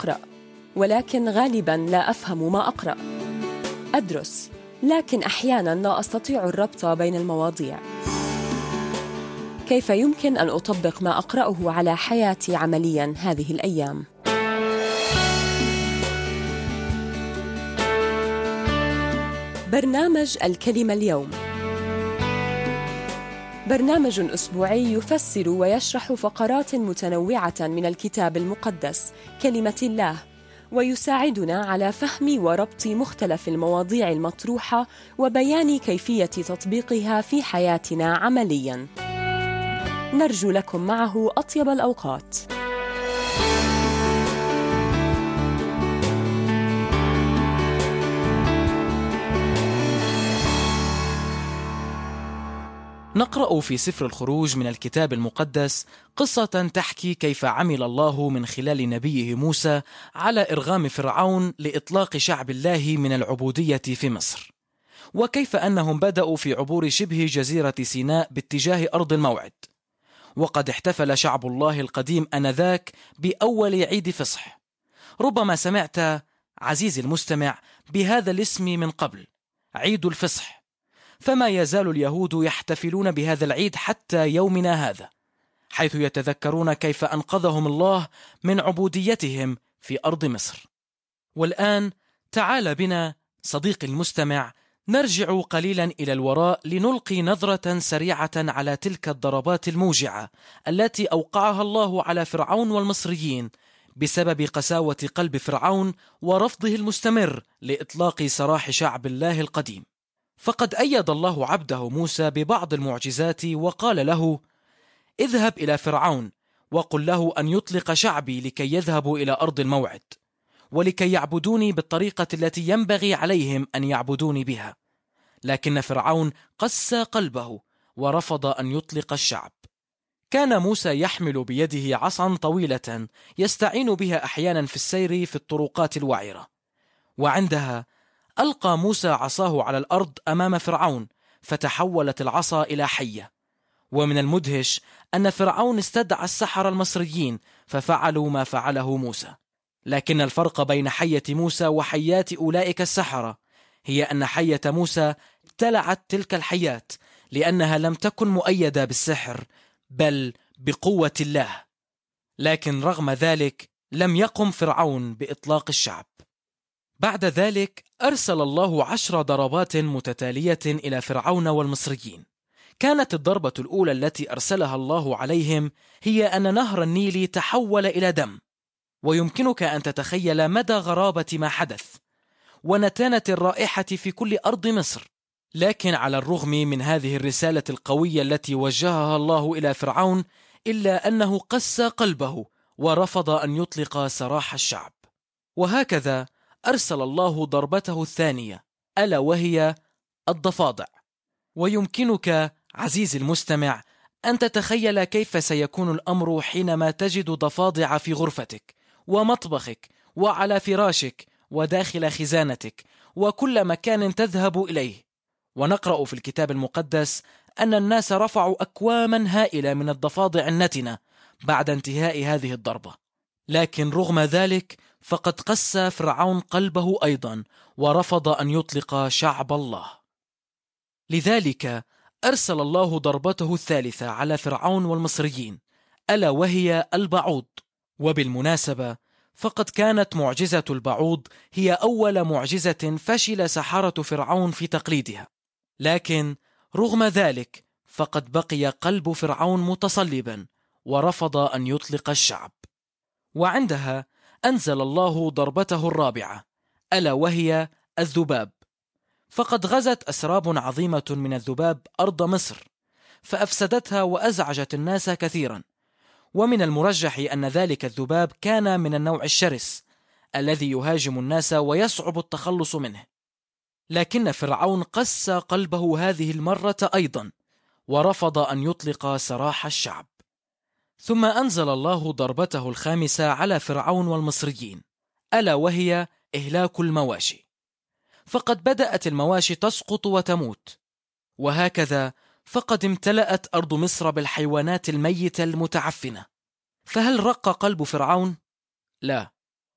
أقرأ، ولكن غالباً لا أفهم ما أقرأ. أدرس، لكن أحياناً لا أستطيع الربط بين المواضيع. كيف يمكن أن أطبق ما أقرأه على حياتي عملياً هذه الأيام؟ برنامج الكلمة اليوم برنامج أسبوعي يفسر ويشرح فقرات متنوعة من الكتاب المقدس كلمة الله، ويساعدنا على فهم وربط مختلف المواضيع المطروحة وبيان كيفية تطبيقها في حياتنا عملياً. نرجو لكم معه أطيب الأوقات. نقرأ في سفر الخروج من الكتاب المقدس قصة تحكي كيف عمل الله من خلال نبيه موسى على إرغام فرعون لإطلاق شعب الله من العبودية في مصر، وكيف أنهم بدأوا في عبور شبه جزيرة سيناء باتجاه أرض الموعد. وقد احتفل شعب الله القديم آنذاك بأول عيد فصح. ربما سمعت عزيزي المستمع بهذا الاسم من قبل، عيد الفصح. فما يزال اليهود يحتفلون بهذا العيد حتى يومنا هذا، حيث يتذكرون كيف أنقذهم الله من عبوديتهم في أرض مصر. والآن تعال بنا صديقي المستمع نرجع قليلا إلى الوراء لنلقي نظرة سريعة على تلك الضربات الموجعة التي أوقعها الله على فرعون والمصريين بسبب قساوة قلب فرعون ورفضه المستمر لإطلاق سراح شعب الله القديم. فقد أيد الله عبده موسى ببعض المعجزات وقال له: اذهب إلى فرعون وقل له أن يطلق شعبي لكي يذهبوا إلى أرض الموعد، ولكي يعبدوني بالطريقة التي ينبغي عليهم أن يعبدوني بها. لكن فرعون قسى قلبه ورفض أن يطلق الشعب. كان موسى يحمل بيده عصا طويلة يستعين بها أحيانا في السير في الطرقات الوعرة، وعندها ألقى موسى عصاه على الأرض أمام فرعون، فتحولت العصا إلى حية. ومن المدهش أن فرعون استدعى السحرة المصريين ففعلوا ما فعله موسى. لكن الفرق بين حية موسى وحيات أولئك السحرة هي أن حية موسى ابتلعت تلك الحيات لأنها لم تكن مؤيدة بالسحر بل بقوة الله. لكن رغم ذلك لم يقم فرعون بإطلاق الشعب. بعد ذلك أرسل الله 10 ضربات متتالية إلى فرعون والمصريين. كانت الضربة الأولى التي أرسلها الله عليهم هي أن نهر النيل تحول إلى دم، ويمكنك أن تتخيل مدى غرابة ما حدث ونتانة الرائحة في كل أرض مصر. لكن على الرغم من هذه الرسالة القوية التي وجهها الله إلى فرعون، إلا أنه قسى قلبه ورفض أن يطلق سراح الشعب. وهكذا أرسل الله ضربته الثانية، ألا وهي الضفادع. ويمكنك عزيزي المستمع أن تتخيل كيف سيكون الأمر حينما تجد ضفادع في غرفتك ومطبخك وعلى فراشك وداخل خزانتك وكل مكان تذهب إليه. ونقرأ في الكتاب المقدس أن الناس رفعوا أكواما هائلة من الضفادع النتنة بعد انتهاء هذه الضربة. لكن رغم ذلك فقد قسى فرعون قلبه أيضا ورفض أن يطلق شعب الله. لذلك أرسل الله ضربته الثالثة على فرعون والمصريين، ألا وهي البعوض. وبالمناسبة فقد كانت معجزة البعوض هي أول معجزة فشل سحرة فرعون في تقليدها. لكن رغم ذلك فقد بقي قلب فرعون متصلبا ورفض أن يطلق الشعب. وعندها أنزل الله ضربته الرابعة، ألا وهي الذباب. فقد غزت أسراب عظيمة من الذباب أرض مصر فأفسدتها وأزعجت الناس كثيرا. ومن المرجح أن ذلك الذباب كان من النوع الشرس الذي يهاجم الناس ويصعب التخلص منه. لكن فرعون قسى قلبه هذه المرة أيضا ورفض أن يطلق سراح الشعب. ثم أنزل الله ضربته الخامسة على فرعون والمصريين، ألا وهي إهلاك المواشي. فقد بدأت المواشي تسقط وتموت، وهكذا فقد امتلأت أرض مصر بالحيوانات الميتة المتعفنة. فهل رق قلب فرعون؟ لا،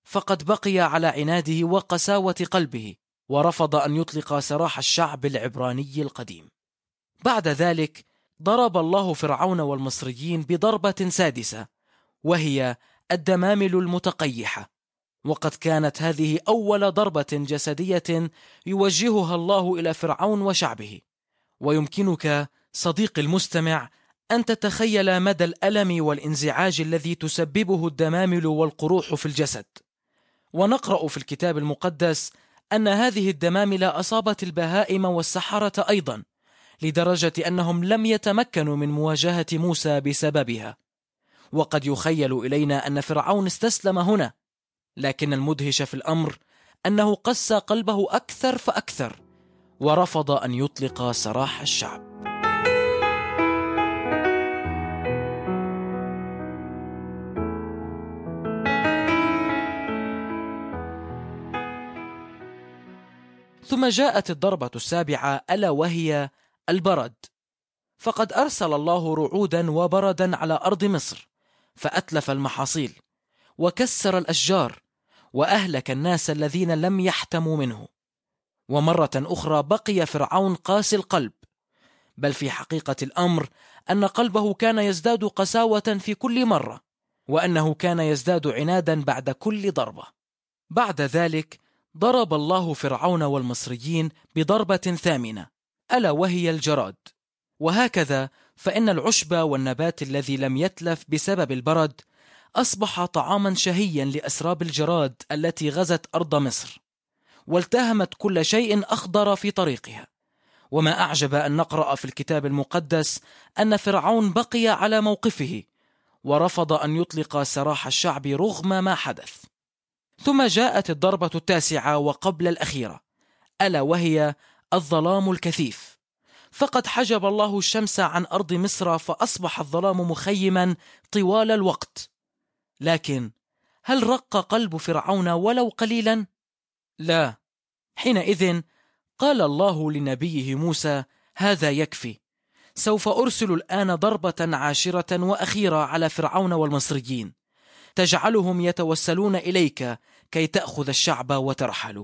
فقد بقي على عناده وقساوة قلبه، ورفض أن يطلق سراح الشعب العبراني القديم. بعد ذلك ضرب الله فرعون والمصريين بضربة سادسة، وهي الدمامل المتقيحة، وقد كانت هذه أول ضربة جسدية يوجهها الله إلى فرعون وشعبه. ويمكنك صديقي المستمع أن تتخيل مدى الألم والانزعاج الذي تسببه الدمامل والقروح في الجسد. ونقرأ في الكتاب المقدس أن هذه الدمامل أصابت البهائم والسحرة أيضا، لدرجة أنهم لم يتمكنوا من مواجهة موسى بسببها. وقد يخيل إلينا أن فرعون استسلم هنا، لكن المدهش في الأمر أنه قسى قلبه أكثر فأكثر، ورفض أن يطلق سراح الشعب. ثم جاءت الضربة السابعة، ألا وهي البرد. فقد أرسل الله رعودا وبردا على أرض مصر، فأتلف المحاصيل وكسر الأشجار وأهلك الناس الذين لم يحتموا منه. ومرة أخرى بقي فرعون قاسي القلب، بل في حقيقة الأمر أن قلبه كان يزداد قساوة في كل مرة، وأنه كان يزداد عنادا بعد كل ضربة. بعد ذلك ضرب الله فرعون والمصريين بضربة ثامنة، ألا وهي الجراد. وهكذا فإن العشب والنبات الذي لم يتلف بسبب البرد أصبح طعاما شهيا لأسراب الجراد التي غزت أرض مصر، والتهمت كل شيء أخضر في طريقها. وما أعجب أن نقرأ في الكتاب المقدس أن فرعون بقي على موقفه، ورفض أن يطلق سراح الشعب رغم ما حدث. ثم جاءت الضربة التاسعة وقبل الأخيرة، ألا وهي الظلام الكثيف. فقد حجب الله الشمس عن أرض مصر، فأصبح الظلام مخيما طوال الوقت. لكن هل رق قلب فرعون ولو قليلا؟ لا. حينئذ قال الله لنبيه موسى: هذا يكفي، سوف أرسل الآن ضربة عاشرة وأخيرة على فرعون والمصريين، تجعلهم يتوسلون إليك كي تأخذ الشعب وترحلوا.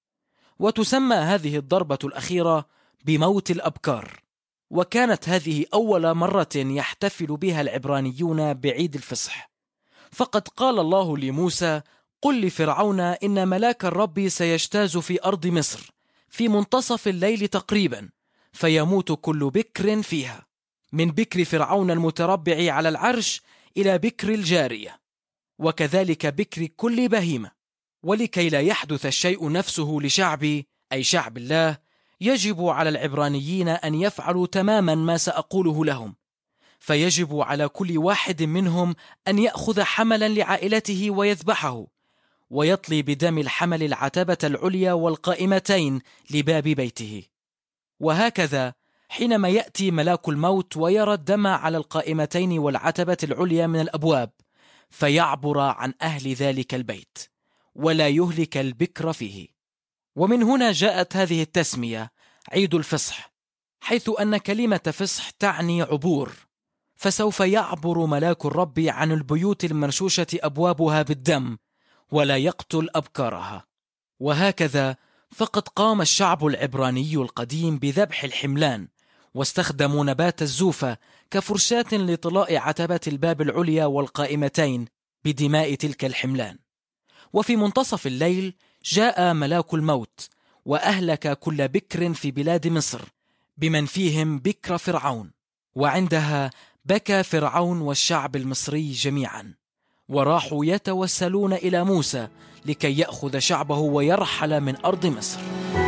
وتسمى هذه الضربة الأخيرة بموت الأبكار، وكانت هذه أول مرة يحتفل بها العبرانيون بعيد الفصح. فقد قال الله لموسى: قل لفرعون إن ملاك الرب سيجتاز في أرض مصر في منتصف الليل تقريبا، فيموت كل بكر فيها، من بكر فرعون المتربع على العرش إلى بكر الجارية، وكذلك بكر كل بهيمة. ولكي لا يحدث الشيء نفسه لشعبي، أي شعب الله، يجب على العبرانيين أن يفعلوا تماما ما سأقوله لهم. فيجب على كل واحد منهم أن يأخذ حملا لعائلته ويذبحه، ويطلي بدم الحمل العتبة العليا والقائمتين لباب بيته. وهكذا حينما يأتي ملاك الموت ويرى الدم على القائمتين والعتبة العليا من الأبواب، فيعبر عن أهل ذلك البيت ولا يهلك البكر فيه. ومن هنا جاءت هذه التسمية عيد الفصح، حيث أن كلمة فصح تعني عبور، فسوف يعبر ملاك الرب عن البيوت المرشوشة أبوابها بالدم ولا يقتل أبكارها. وهكذا فقد قام الشعب العبراني القديم بذبح الحملان، واستخدموا نبات الزوفة كفرشاة لطلاء عتبة الباب العليا والقائمتين بدماء تلك الحملان. وفي منتصف الليل جاء ملاك الموت وأهلك كل بكر في بلاد مصر، بمن فيهم بكر فرعون. وعندها بكى فرعون والشعب المصري جميعا، وراحوا يتوسلون إلى موسى لكي يأخذ شعبه ويرحل من أرض مصر.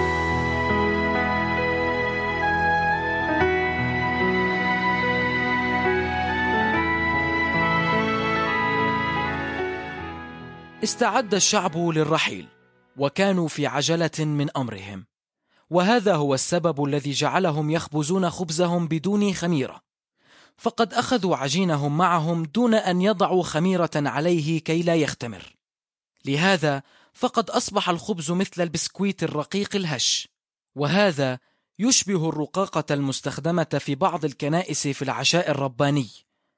استعد الشعب للرحيل، وكانوا في عجلة من أمرهم، وهذا هو السبب الذي جعلهم يخبزون خبزهم بدون خميرة. فقد أخذوا عجينهم معهم دون أن يضعوا خميرة عليه كي لا يختمر. لهذا فقد أصبح الخبز مثل البسكويت الرقيق الهش، وهذا يشبه الرقاقة المستخدمة في بعض الكنائس في العشاء الرباني،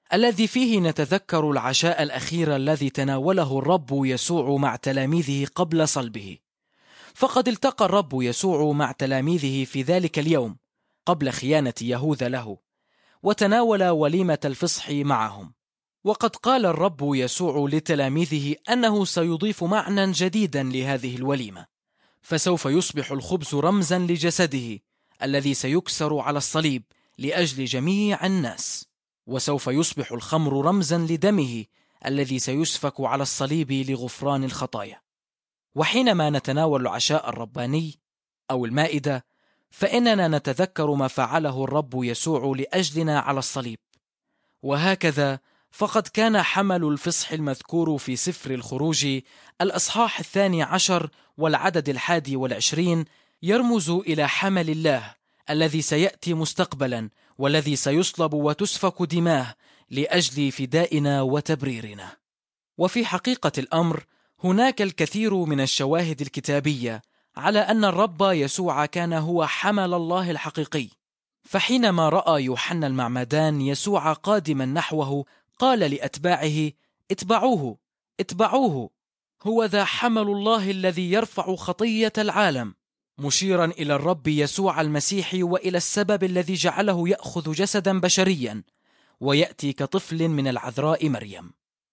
الذي فيه نتذكر العشاء الأخير الذي تناوله الرب يسوع مع تلاميذه قبل صلبه. فقد التقى الرب يسوع مع تلاميذه في ذلك اليوم قبل خيانة يهوذا له، وتناول وليمة الفصح معهم. وقد قال الرب يسوع لتلاميذه أنه سيضيف معنى جديدا لهذه الوليمة، فسوف يصبح الخبز رمزا لجسده الذي سيكسر على الصليب لأجل جميع الناس، وسوف يصبح الخمر رمزا لدمه الذي سيسفك على الصليب لغفران الخطايا. وحينما نتناول العشاء الرباني أو المائدة، فإننا نتذكر ما فعله الرب يسوع لأجلنا على الصليب. وهكذا فقد كان حمل الفصح المذكور في سفر الخروج الأصحاح 12 والعدد 21 يرمز إلى حمل الله الذي سيأتي مستقبلا، والذي سيصلب وتسفك دماه لأجل فدائنا وتبريرنا. وفي حقيقة الأمر هناك الكثير من الشواهد الكتابية على أن الرب يسوع كان هو حمل الله الحقيقي. فحينما رأى يوحنا المعمدان يسوع قادما نحوه قال لأتباعه: اتبعوه اتبعوه، هو ذا حمل الله الذي يرفع خطية العالم، مشيرا إلى الرب يسوع المسيح وإلى السبب الذي جعله يأخذ جسدا بشريا ويأتي كطفل من العذراء مريم.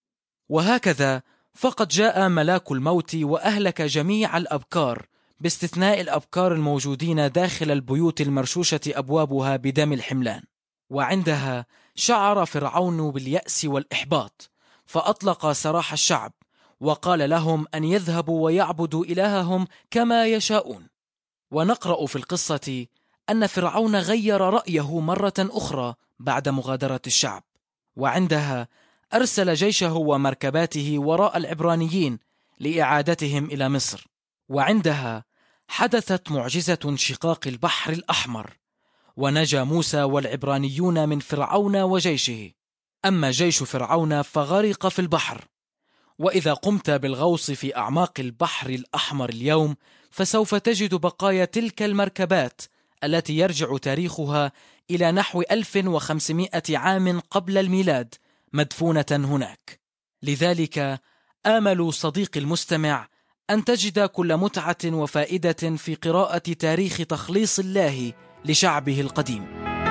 وهكذا فقد جاء ملاك الموت وأهلك جميع الأبكار باستثناء الأبكار الموجودين داخل البيوت المرشوشة أبوابها بدم الحملان. وعندها شعر فرعون باليأس والإحباط، فأطلق سراح الشعب وقال لهم أن يذهبوا ويعبدوا إلههم كما يشاءون. ونقرأ في القصة أن فرعون غير رأيه مرة أخرى بعد مغادرة الشعب، وعندها أرسل جيشه ومركباته وراء العبرانيين لإعادتهم إلى مصر. وعندها حدثت معجزة انشقاق البحر الأحمر، ونجا موسى والعبرانيون من فرعون وجيشه. أما جيش فرعون فغرق في البحر. وإذا قمت بالغوص في أعماق البحر الأحمر اليوم، فسوف تجد بقايا تلك المركبات التي يرجع تاريخها إلى نحو 1500 عام قبل الميلاد مدفونة هناك. لذلك آمل صديقي المستمع أن تجد كل متعة وفائدة في قراءة تاريخ تخليص الله لشعبه القديم.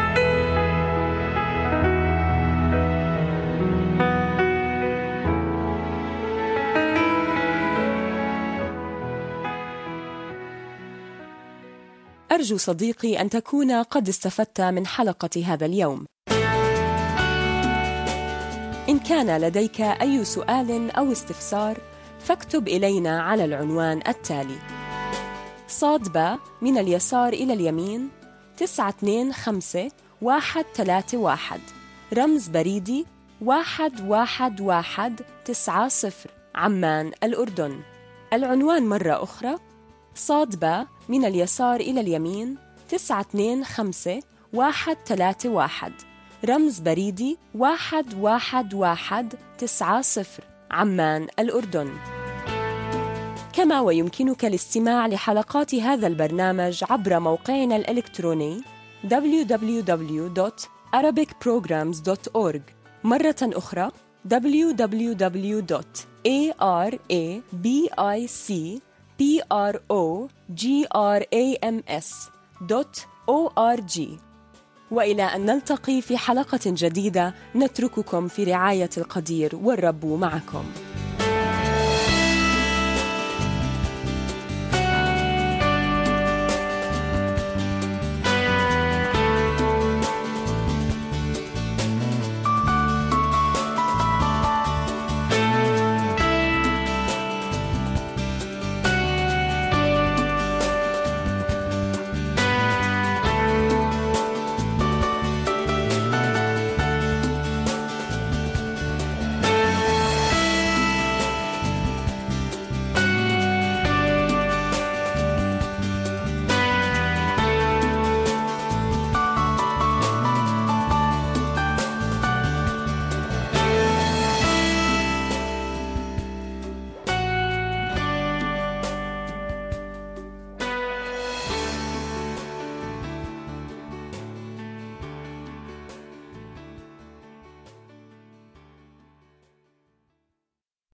أرجو صديقي أن تكون قد استفدت من حلقة هذا اليوم. إن كان لديك أي سؤال أو استفسار فاكتب إلينا على العنوان التالي: ص/ب من اليسار إلى اليمين 925131، رمز بريدي 11190، عمان الأردن. العنوان مرة أخرى: ص/ب من اليسار إلى اليمين 925131، رمز بريدي 11190، عمان الأردن. كما ويمكنك الاستماع لحلقات هذا البرنامج عبر موقعنا الإلكتروني www.arabicprograms.org. مرة أخرى www.arabicprograms.org. وإلى أن نلتقي في حلقة جديدة، نترككم في رعاية القدير، والرب معكم.